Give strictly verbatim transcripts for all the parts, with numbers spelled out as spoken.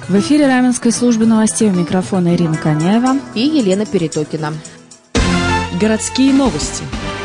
В эфире Раменской службы новостей, у микрофона Ирина Коняева и Елена Перетокина. Городские новости.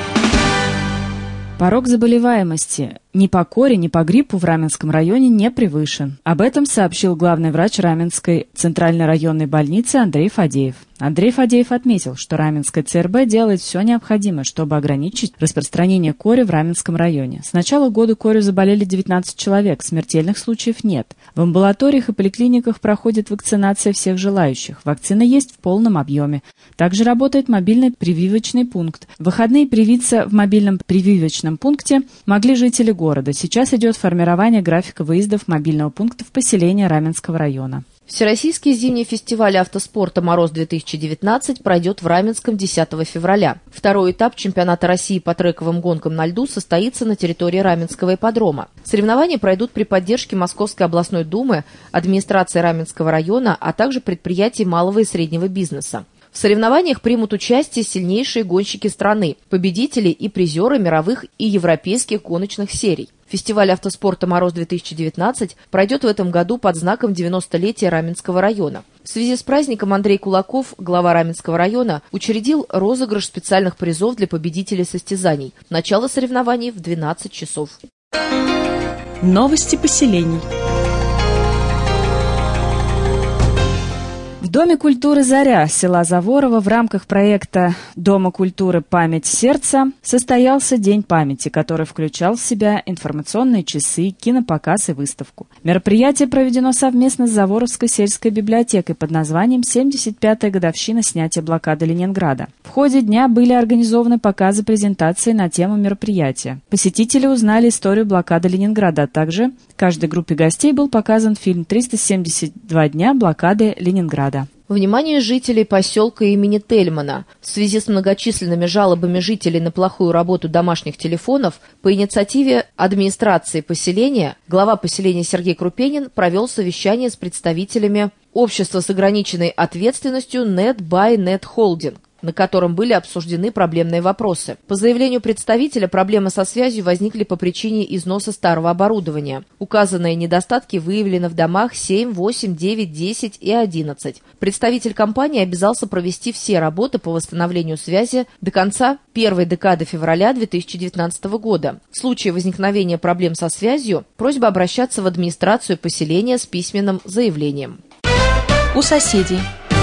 Порог заболеваемости ни по коре, ни по гриппу в Раменском районе не превышен. Об этом сообщил главный врач Раменской центральной районной больницы Андрей Фадеев. Андрей Фадеев отметил, что Раменская ЦРБ делает все необходимое, чтобы ограничить распространение кори в Раменском районе. С начала года корью заболели девятнадцать человек, смертельных случаев нет. В амбулаториях и поликлиниках проходит вакцинация всех желающих. Вакцина есть в полном объеме. Также работает мобильный прививочный пункт. В выходные привиться в мобильном прививочном пункте могли жители города. Сейчас идет формирование графика выездов мобильного пункта в поселение Раменского района. Всероссийский зимний фестиваль автоспорта «Мороз-две тысячи девятнадцать» пройдет в Раменском десятого февраля. Второй этап чемпионата России по трековым гонкам на льду состоится на территории Раменского ипподрома. Соревнования пройдут при поддержке Московской областной думы, администрации Раменского района, а также предприятий малого и среднего бизнеса. В соревнованиях примут участие сильнейшие гонщики страны, победители и призеры мировых и европейских гоночных серий. Фестиваль автоспорта «Мороз-две тысячи девятнадцать» пройдет в этом году под знаком девяностолетия Раменского района. В связи с праздником Андрей Кулаков, глава Раменского района, учредил розыгрыш специальных призов для победителей состязаний. Начало соревнований в двенадцать часов. Новости поселений. В Доме культуры «Заря» села Заворово в рамках проекта Дома культуры «Память сердца» состоялся День памяти, который включал в себя информационные часы, кинопоказ и выставку. Мероприятие проведено совместно с Заворовской сельской библиотекой под названием «семьдесят пятая годовщина снятия блокады Ленинграда». В ходе дня были организованы показы презентации на тему мероприятия. Посетители узнали историю блокады Ленинграда, а также каждой группе гостей был показан фильм «триста семьдесят два дня блокады Ленинграда». Внимание жителей поселка имени Тельмана. В связи с многочисленными жалобами жителей на плохую работу домашних телефонов по инициативе администрации поселения глава поселения Сергей Крупенин провел совещание с представителями общества с ограниченной ответственностью NetBuyNet Holding, на котором были обсуждены проблемные вопросы. По заявлению представителя, проблемы со связью возникли по причине износа старого оборудования. Указанные недостатки выявлены в домах семь, восемь, девять, десять и одиннадцать. Представитель компании обязался провести все работы по восстановлению связи до конца первой декады февраля две тысячи девятнадцатого года. В случае возникновения проблем со связью, просьба обращаться в администрацию поселения с письменным заявлением. У соседей.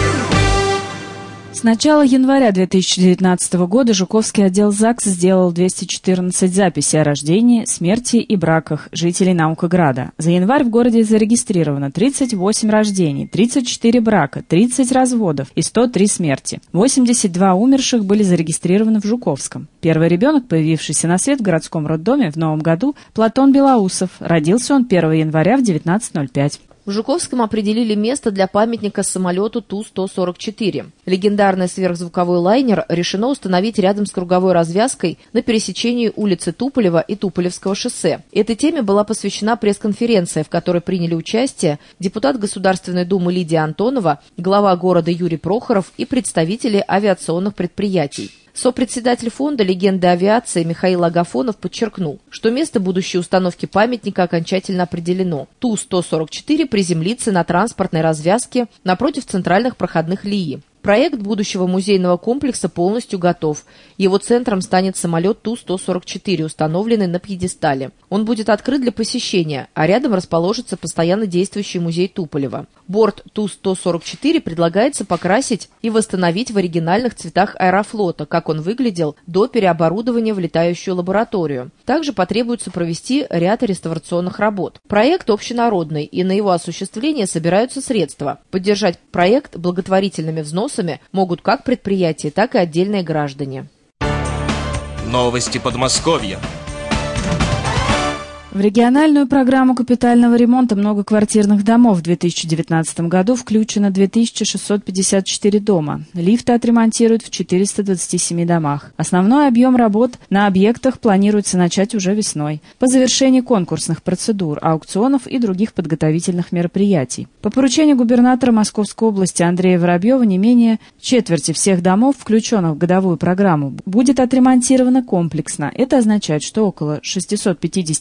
С начала января две тысячи девятнадцатого года Жуковский отдел ЗАГС сделал двести четырнадцать записей о рождении, смерти и браках жителей Наукограда. За январь в городе зарегистрировано тридцать восемь рождений, тридцать четыре брака, тридцать разводов и сто три смерти. восемьдесят два умерших были зарегистрированы в Жуковском. Первый ребенок, появившийся на свет в городском роддоме в новом году, Платон Белоусов. Родился он первого января в девятнадцать ноль пять. В Жуковском определили место для памятника самолету Ту сто сорок четыре. Легендарный сверхзвуковой лайнер решено установить рядом с круговой развязкой на пересечении улицы Туполева и Туполевского шоссе. Этой теме была посвящена пресс-конференция, в которой приняли участие депутат Государственной Думы Лидия Антонова, глава города Юрий Прохоров и представители авиационных предприятий. Сопредседатель фонда «Легенды авиации» Михаил Агафонов подчеркнул, что место будущей установки памятника окончательно определено. Ту сто сорок четыре приземлится на транспортной развязке напротив центральных проходных ЛИИ. Проект будущего музейного комплекса полностью готов. Его центром станет самолет Ту сто сорок четыре, установленный на пьедестале. Он будет открыт для посещения, а рядом расположится постоянно действующий музей Туполева. Борт Ту сто сорок четыре предлагается покрасить и восстановить в оригинальных цветах Аэрофлота, как он выглядел до переоборудования в летающую лабораторию. Также потребуется провести ряд реставрационных работ. Проект общенародный, и на его осуществление собираются средства. Поддержать проект благотворительными взносами могут как предприятия, так и отдельные граждане. Новости Подмосковья. В региональную программу капитального ремонта многоквартирных домов в две тысячи девятнадцатом году включено две тысячи шестьсот пятьдесят четыре дома. Лифты отремонтируют в четырёхстах двадцати семи домах. Основной объем работ на объектах планируется начать уже весной, по завершении конкурсных процедур, аукционов и других подготовительных мероприятий. По поручению губернатора Московской области Андрея Воробьева не менее четверти всех домов, включенных в годовую программу, будет отремонтировано комплексно. Это означает, что около шестисот пятидесяти многоквартирных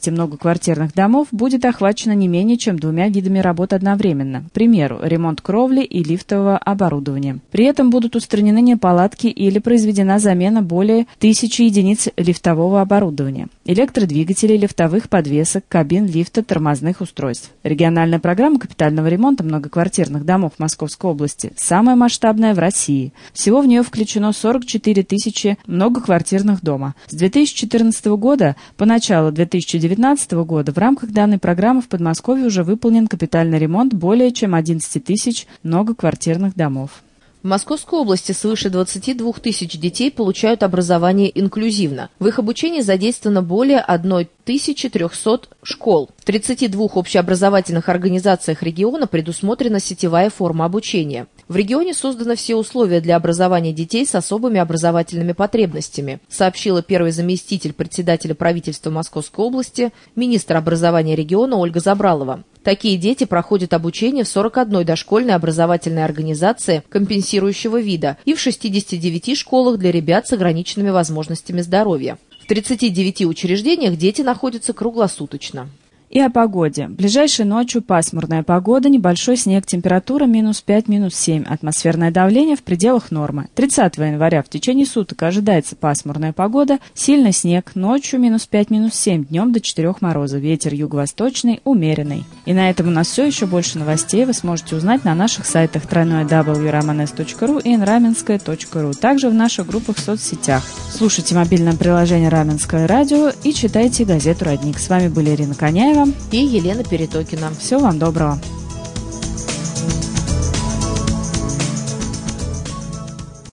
многоквартирных домов будет охвачено не менее чем двумя видами работ одновременно. К примеру, ремонт кровли и лифтового оборудования. При этом будут устранены неполадки или произведена замена более тысячи единиц лифтового оборудования, электродвигателей, лифтовых подвесок, кабин лифта, тормозных устройств. Региональная программа капитального ремонта многоквартирных домов Московской области самая масштабная в России. Всего в нее включено сорок четыре тысячи многоквартирных дома. С две тысячи четырнадцатого года по начало две тысячи девятнадцатого года в рамках данной программы в Подмосковье уже выполнен капитальный ремонт более чем одиннадцати тысяч многоквартирных домов. В Московской области свыше двадцати двух тысяч детей получают образование инклюзивно. В их обучении задействовано более тысячи трехсот школ. В тридцати двух общеобразовательных организациях региона предусмотрена сетевая форма обучения. В регионе созданы все условия для образования детей с особыми образовательными потребностями, сообщила первый заместитель председателя правительства Московской области, министр образования региона Ольга Забралова. Такие дети проходят обучение в сорока одной дошкольной образовательной организации компенсирующего вида и в шестидесяти девяти школах для ребят с ограниченными возможностями здоровья. В тридцати девяти учреждениях дети находятся круглосуточно. И о погоде. Ближайшей ночью пасмурная погода, небольшой снег, температура минус пять, минус семь, атмосферное давление в пределах нормы. тридцатого января в течение суток ожидается пасмурная погода, сильный снег, ночью минус пять, минус семь, днем до четырёх мороза, ветер юго-восточный, умеренный. И на этом у нас все, еще больше новостей вы сможете узнать на наших сайтах дабл ю дабл ю дабл ю точка романес точка ру и инраменское точка ру, также в наших группах в соцсетях. Слушайте мобильное приложение «Раменское радио» и читайте газету «Родник». С вами были Ирина Коняева и Елена Перетокина. Всего вам доброго.